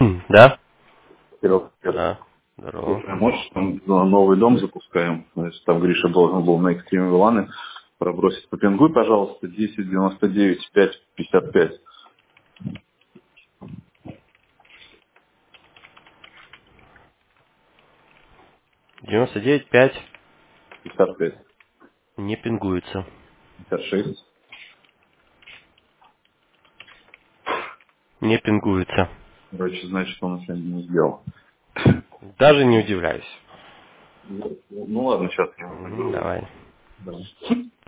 Да? Серега, привет. Да. Здорово. Слушай, можешь там новый дом запускаем? Значит, там Гриша должен был на экстриме Виланы пробросить. Попингуй, пожалуйста, 1099 555. 99.5 55. не пингуется. 56. Не пингуется. Короче, значит, он еще не сделал. Даже не удивляюсь. Ну ладно, сейчас я ему Мгм, наберу. давай. Да.